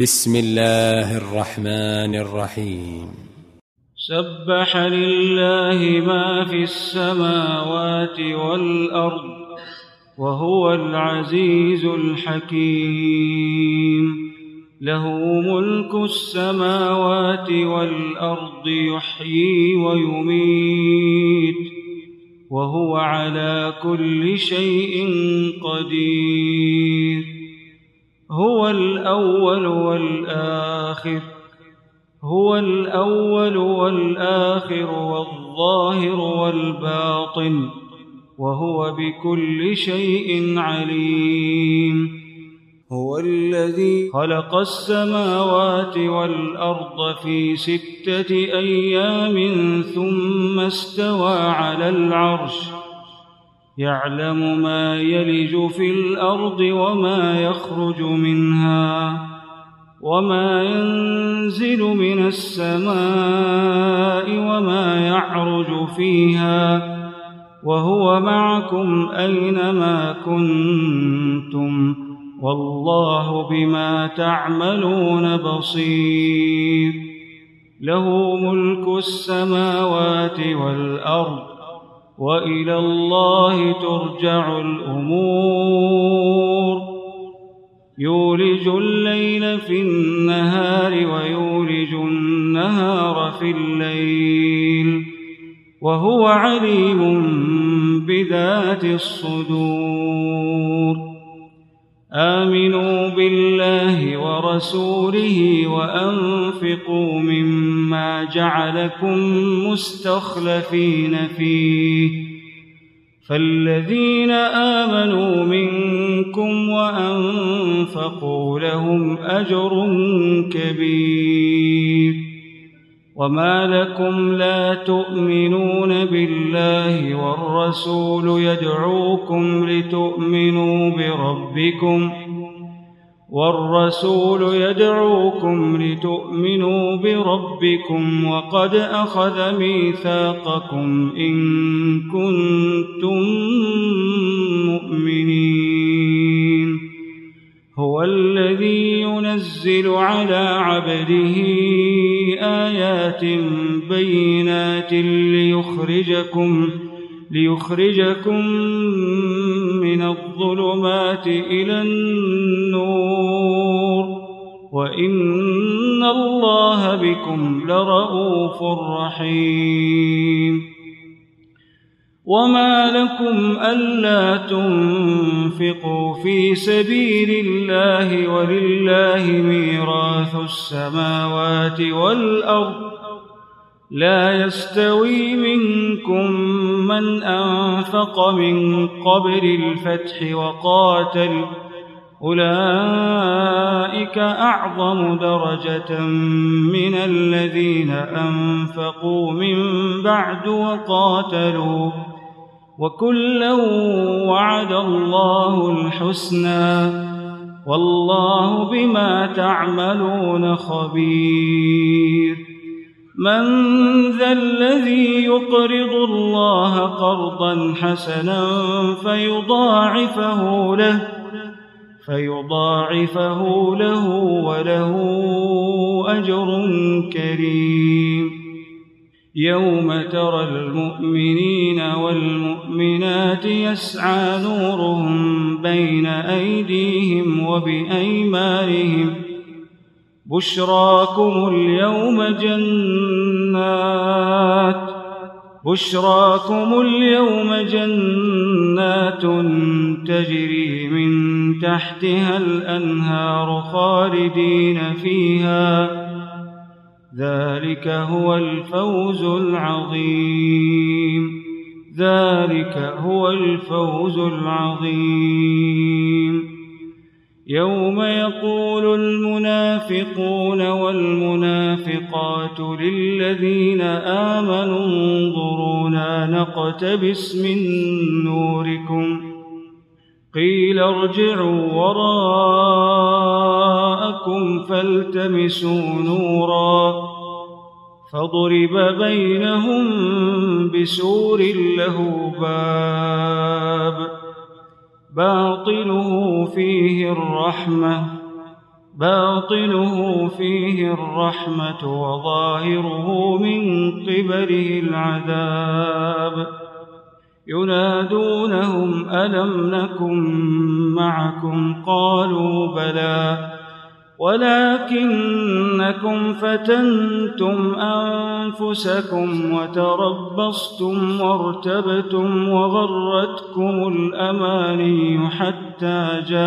بسم الله الرحمن الرحيم. سبح لله ما في السماوات والأرض وهو العزيز الحكيم. له ملك السماوات والأرض يحيي ويميت وهو على كل شيء قدير. هو الأول والآخر والظاهر والباطن وهو بكل شيء عليم. هو الذي خلق السماوات والأرض في 6 أيام ثم استوى على العرش يعلم ما يلج في الأرض وما يخرج منها وما ينزل من السماء وما يعرج فيها وهو معكم أينما كنتم والله بما تعملون بصير. له ملك السماوات والأرض وإلى الله ترجع الأمور. يولج الليل في النهار ويولج النهار في الليل وهو عليم بذات الصدور. آمنوا بالله ورسوله وأنفقوا مما جعلكم مستخلفين فيه فالذين آمنوا منكم وأنفقوا لهم أجر كبير. وما لكم لا تؤمنون بالله والرسول يدعوكم لتؤمنوا بربكم وقد أخذ ميثاقكم إن كنتم مؤمنين. هو الذي ينزل على عبده آيات بينات ليخرجكم من الظلمات إلى النور وإن الله بكم لرءوف رحيم. وما لكم ألا تنفقوا في سبيل الله ولله ميراث السماوات والأرض لا يستوي منكم من أنفق من قبل الفتح وقاتل أولئك أعظم درجة من الذين أنفقوا من بعد وقاتلوا وكلا وعد الله الحسنى والله بما تعملون خبير. من ذا الذي يقرض الله قرضا حسنا فيضاعفه له وله أجر كريم. يوم ترى المؤمنين والمؤمنات يسعى نورهم بين أيديهم وبأيمانهم بشراكم اليوم جنات تجري من تحتها الأنهار خالدين فيها ذلك هو الفوز العظيم. يوم يقول المنافقون والمنافقات للذين آمنوا انظرونا نقتبس من نوركم قيل ارجعوا وراءكم فالتمسوا نورا فضرب بينهم بسور له باب باطنه فيه الرحمة باطنه فيه الرحمة وظاهره من قبله العذاب ينادونهم ألم نكن معكم قالوا بلى ولكنكم فتنتم أنفسكم وتربصتم وارتبتم وغرتكم الأماني حتى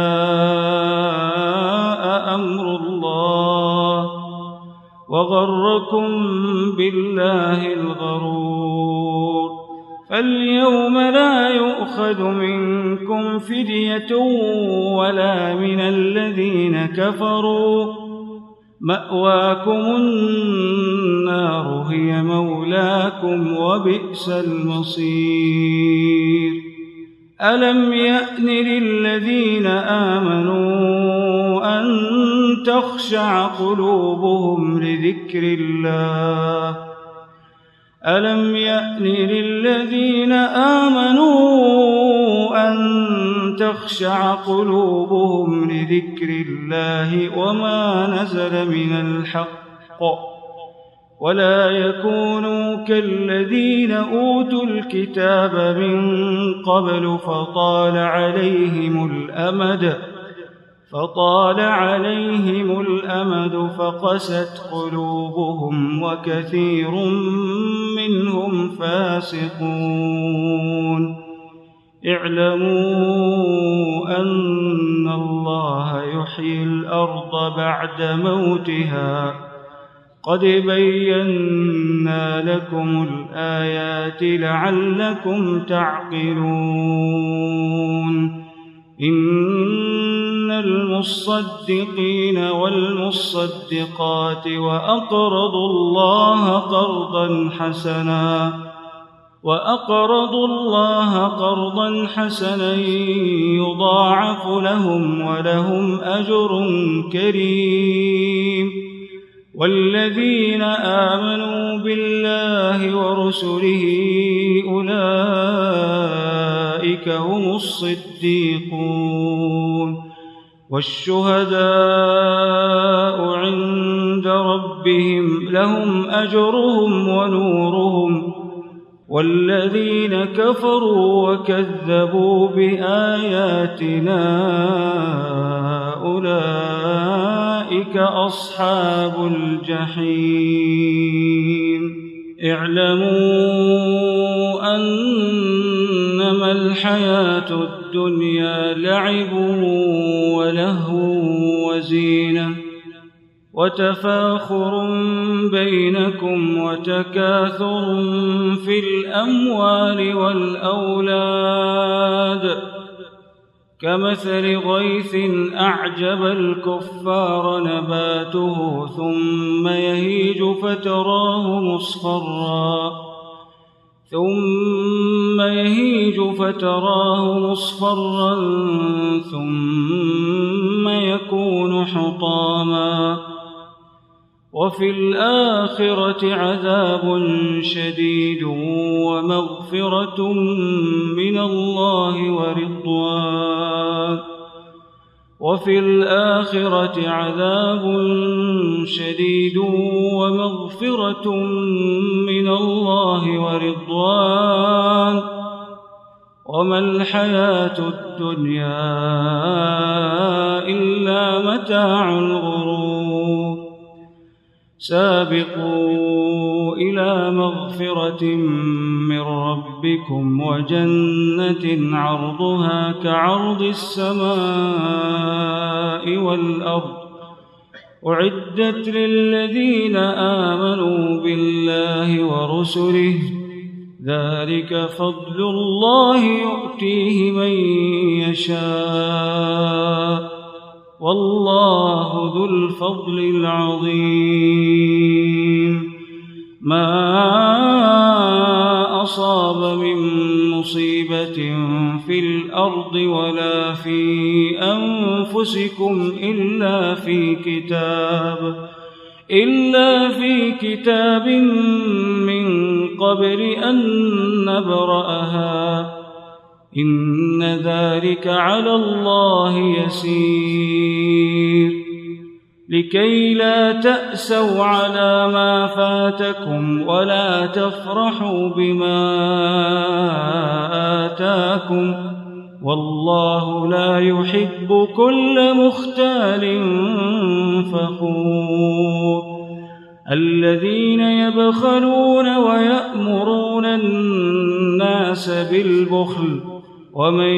جاء أمر الله وغركم بالله الغرور فاليوم لا يؤخذ منكم فدية ولا من الذين كفروا مأواكم النار هي مولاكم وبئس المصير ألم يأن للذين آمنوا أن تخشع قلوبهم لذكر الله ألم يأن للذين آمنوا أن تخشع قلوبهم لذكر الله وما نزل من الحق ولا يكونوا كالذين أوتوا الكتاب من قبل فطال عليهم الأمد فقست قلوبهم وكثير منهم فاسقون اعلموا أن الله يحيي الأرض بعد موتها قد بينا لكم الآيات لعلكم تعقلون إن المصدقين والمصدقات وأقرضوا الله قرضا حسنا يضاعف لهم ولهم أجر كريم والذين آمنوا بالله ورسله أولئك هم الصديقون والشهداء عند ربهم لهم أجرهم ونورهم والذين كفروا وكذبوا بآياتنا أولئك أصحاب الجحيم اعلموا أنما الحياة الدنيا لعب ولهو وزينة وتفاخر بينكم وتكاثر في الأموال والأولاد كمثل غيث أعجب الكفار نباته ثم يهيج فتراه مصفرا ثم يكون حطاما وفي الآخرة عذاب شديد ومغفرة من الله ورضوان وما الحياة الدنيا إلا متاع الغرور سابقوا إلى مغفرة من ربكم وجنة عرضها كعرض السماء والأرض أعدت للذين آمنوا بالله ورسله ذلك فضل الله يؤتيه من يشاء والله ذو الفضل العظيم ما أصاب من مصيبة في الأرض ولا في أنفسكم إلا في كتاب من قبل أن نبرأها إن ذلك على الله يسير لكي لا تأسوا على ما فاتكم ولا تفرحوا بما آتاكم والله لا يحب كل مختال فخور الذين يبخلون ويأمرون الناس بالبخل ومن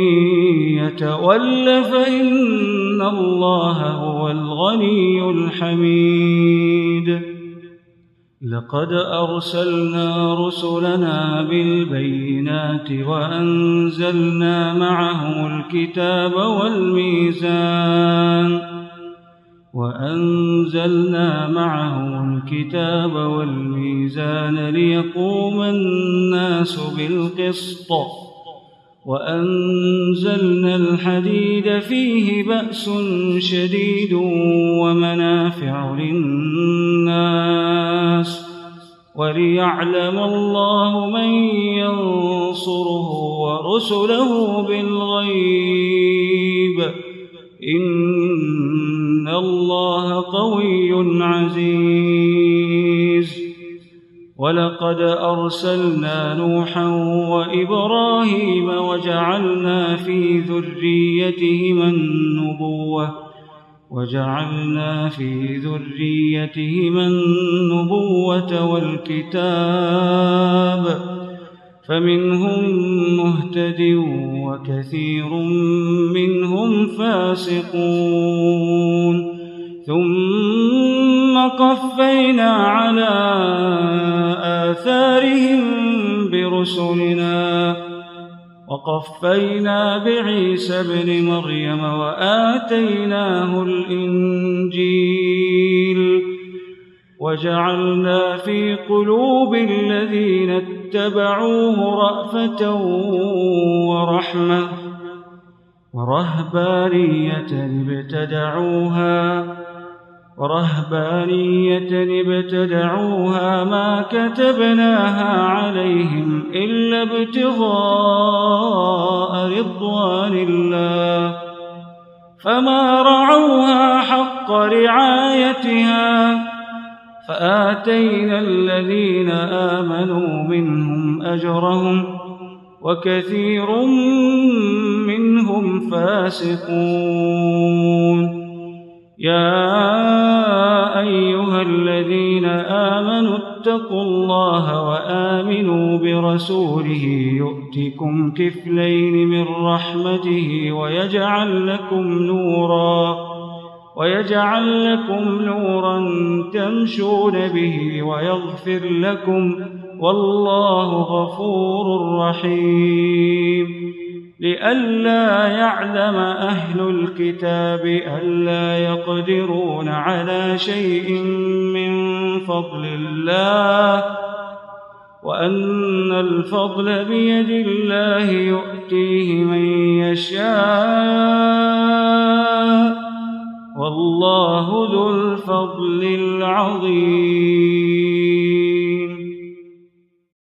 يتول فإن الله هو الغني الحميد لقد أرسلنا رسلنا بالبينات وأنزلنا معهم الكتاب والميزان ليقوم الناس بالقسط وأنزلنا الحديد فيه بأس شديد ومنافع للناس وليعلم الله من ينصره ورسله بالغيب إن الله قوي عزيز ولقد أرسلنا نوحا وإبراهيم وجعلنا في ذريتهما النبوة والكتاب فمنهم مهتد وكثير منهم فاسقون ثم قفينا على آثارهم برسلنا وقفينا بعيسى ابن مريم وآتيناه الإنجيل وجعلنا في قلوب الذين اتبعوه رأفة ورحمة ورهبانية ابتدعوها ما كتبناها عليهم إلا ابتغاء رضوان الله فما رعوها حق رعايتها فآتينا الذين آمنوا منهم أجرهم وكثير منهم فاسقون يا أيها الذين آمنوا اتقوا الله وآمنوا برسوله يؤتكم كفلين من رحمته ويجعل لكم نورا تمشون به ويغفر لكم والله غفور رحيم لئلا يعلم أهل الكتاب ألا يقدرون على شيء من فضل الله وأن الفضل بيد الله يؤتيه من يشاء والله ذو الفضل العظيم